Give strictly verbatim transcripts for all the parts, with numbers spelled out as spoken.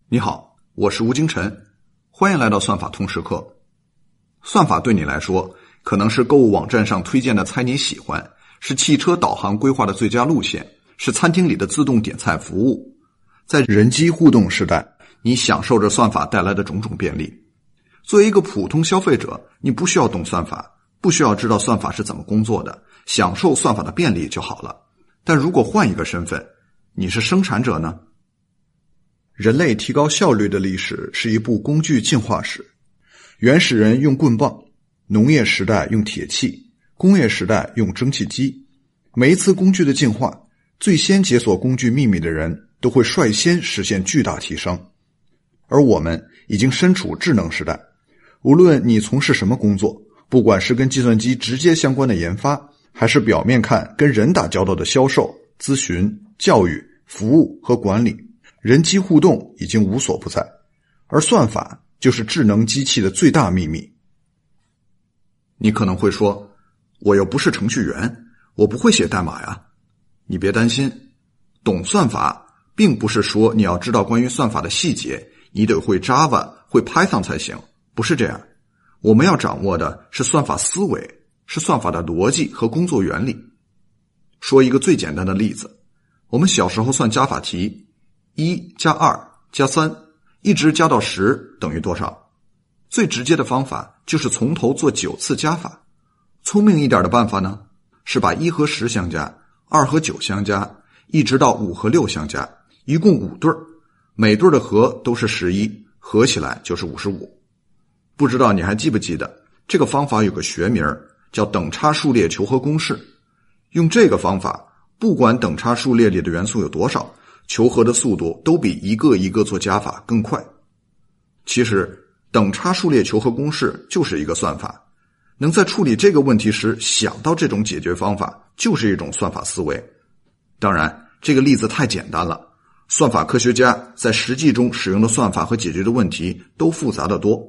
你好，我是吴京晨，欢迎来到算法通识课。算法对你来说，可能是购物网站上推荐的菜你喜欢，是汽车导航规划的最佳路线，是餐厅里的自动点菜服务。在人机互动时代，你享受着算法带来的种种便利。作为一个普通消费者，你不需要懂算法，不需要知道算法是怎么工作的，享受算法的便利就好了。但如果换一个身份，你是生产者呢？人类提高效率的历史是一部工具进化史。原始人用棍棒，农业时代用铁器，工业时代用蒸汽机。每一次工具的进化，最先解锁工具秘密的人都会率先实现巨大提升。而我们已经身处智能时代，无论你从事什么工作，不管是跟计算机直接相关的研发，还是表面看跟人打交道的销售、咨询、教育、服务和管理，人机互动已经无所不在，而算法就是智能机器的最大秘密。你可能会说，我又不是程序员，我不会写代码呀。你别担心，懂算法并不是说你要知道关于算法的细节，你得会 Java 会 Python 才行，不是这样。我们要掌握的是算法思维，是算法的逻辑和工作原理。说一个最简单的例子，我们小时候算加法题，一加二加三，一直加到十等于多少？最直接的方法就是从头做九次加法。聪明一点的办法呢，是把一和十相加，二和九相加，一直到五和六相加，一共五对儿，每对的和都是十一，合起来就是五十五。不知道你还记不记得，这个方法有个学名叫等差数列求和公式。用这个方法，不管等差数列里的元素有多少，求和的速度都比一个一个做加法更快。其实等差数列求和公式就是一个算法，能在处理这个问题时想到这种解决方法，就是一种算法思维。当然这个例子太简单了，算法科学家在实际中使用的算法和解决的问题都复杂得多。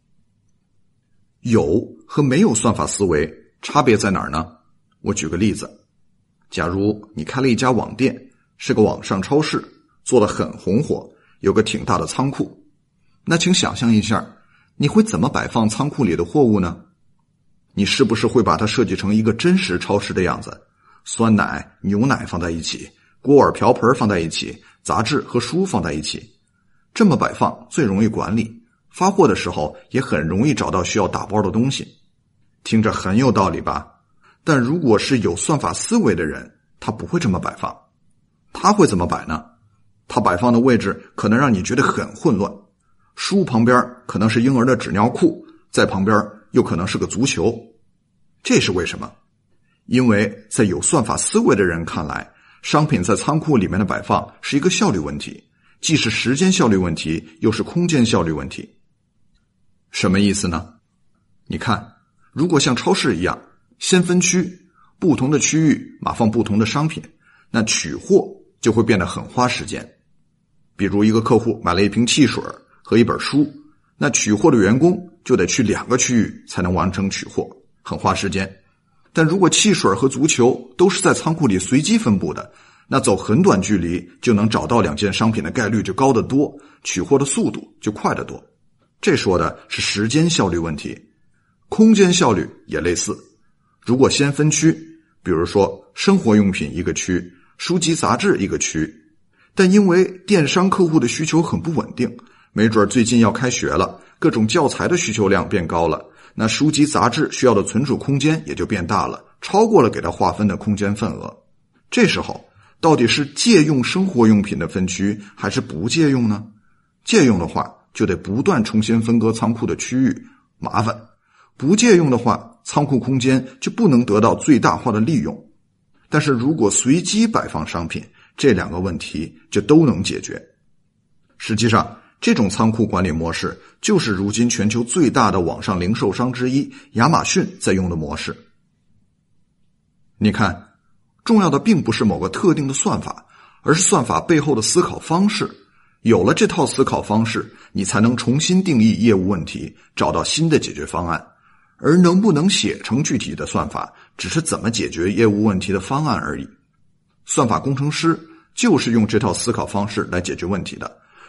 有和没有算法思维差别在哪儿呢？我举个例子，假如你开了一家网店，是个网上超市，做得很红火，有个挺大的仓库。那请想象一下，你会怎么摆放仓库里的货物呢？你是不是会把它设计成一个真实超市的样子？酸奶、牛奶放在一起，锅碗瓢盆放在一起，杂志和书放在一起。这么摆放最容易管理，发货的时候也很容易找到需要打包的东西。听着很有道理吧？但如果是有算法思维的人，他不会这么摆放。他会怎么摆呢？他摆放的位置可能让你觉得很混乱。书旁边可能是婴儿的纸尿裤，在旁边又可能是个足球。这是为什么？因为在有算法思维的人看来，商品在仓库里面的摆放是一个效率问题，既是时间效率问题，又是空间效率问题。什么意思呢？你看，如果像超市一样，先分区，不同的区域码放不同的商品，那取货就会变得很花时间。比如一个客户买了一瓶汽水和一本书，那取货的员工就得去两个区域才能完成取货，很花时间。但如果汽水和足球都是在仓库里随机分布的，那走很短距离就能找到两件商品的概率就高得多，取货的速度就快得多。这说的是时间效率问题。空间效率也类似，如果先分区，比如说生活用品一个区，书籍杂志一个区，但因为电商客户的需求很不稳定，没准最近要开学了，各种教材的需求量变高了，那书籍杂志需要的存储空间也就变大了，超过了给它划分的空间份额。这时候到底是借用生活用品的分区还是不借用呢？借用的话就得不断重新分割仓库的区域，麻烦；不借用的话，仓库空间就不能得到最大化的利用。但是如果随机摆放商品，这两个问题就都能解决。实际上，这种仓库管理模式就是如今全球最大的网上零售商之一亚马逊在用的模式。你看，重要的并不是某个特定的算法，而是算法背后的思考方式。有了这套思考方式，你才能重新定义业务问题，找到新的解决方案。而能不能写成具体的算法，只是怎么解决业务问题的方案而已。算法工程师就是用这套思考方式来解决问题的，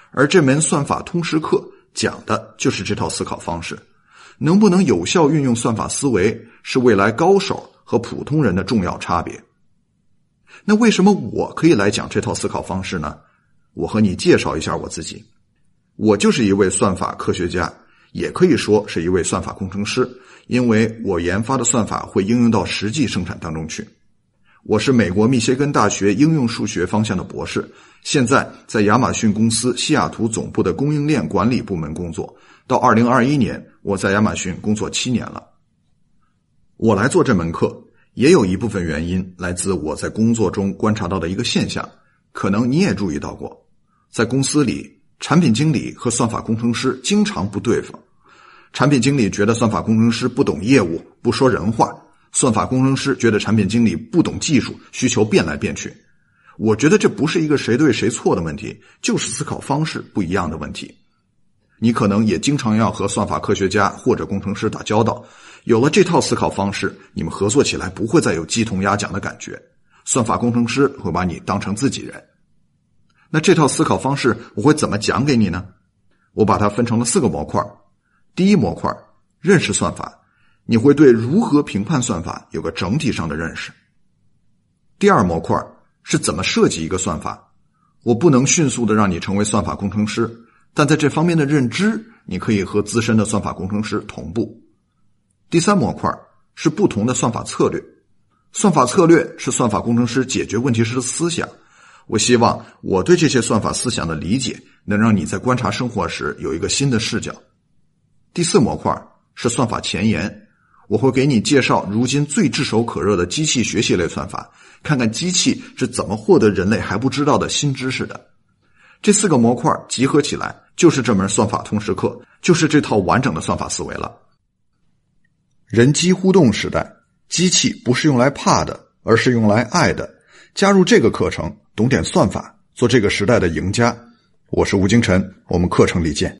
而这门算法通识课讲的就是这套思考方式。能不能有效运用算法思维，是未来高手和普通人的重要差别。那为什么我可以来讲这套思考方式呢？我和你介绍一下我自己。我就是一位算法科学家，也可以说是一位算法工程师，因为我研发的算法会应用到实际生产当中去。我是美国密歇根大学应用数学方向的博士，现在在亚马逊公司西雅图总部的供应链管理部门工作。到二零二一年，我在亚马逊工作七年了。我来做这门课，也有一部分原因来自我在工作中观察到的一个现象，可能你也注意到过。在公司里，产品经理和算法工程师经常不对付。产品经理觉得算法工程师不懂业务，不说人话；算法工程师觉得产品经理不懂技术，需求变来变去。我觉得这不是一个谁对谁错的问题，就是思考方式不一样的问题。你可能也经常要和算法科学家或者工程师打交道，有了这套思考方式，你们合作起来不会再有鸡同鸭讲的感觉，算法工程师会把你当成自己人。那这套思考方式我会怎么讲给你呢？我把它分成了四个模块。第一模块，认识算法，你会对如何评判算法有个整体上的认识。第二模块是怎么设计一个算法，我不能迅速的让你成为算法工程师，但在这方面的认知，你可以和资深的算法工程师同步。第三模块是不同的算法策略，算法策略是算法工程师解决问题时的思想。我希望我对这些算法思想的理解，能让你在观察生活时有一个新的视角。第四模块是算法前沿，我会给你介绍如今最炙手可热的机器学习类算法，看看机器是怎么获得人类还不知道的新知识的。这四个模块集合起来，就是这门算法通识课，就是这套完整的算法思维了。人机互动时代，机器不是用来怕的，而是用来爱的。加入这个课程，懂点算法，做这个时代的赢家。我是吴京晨，我们课程里见。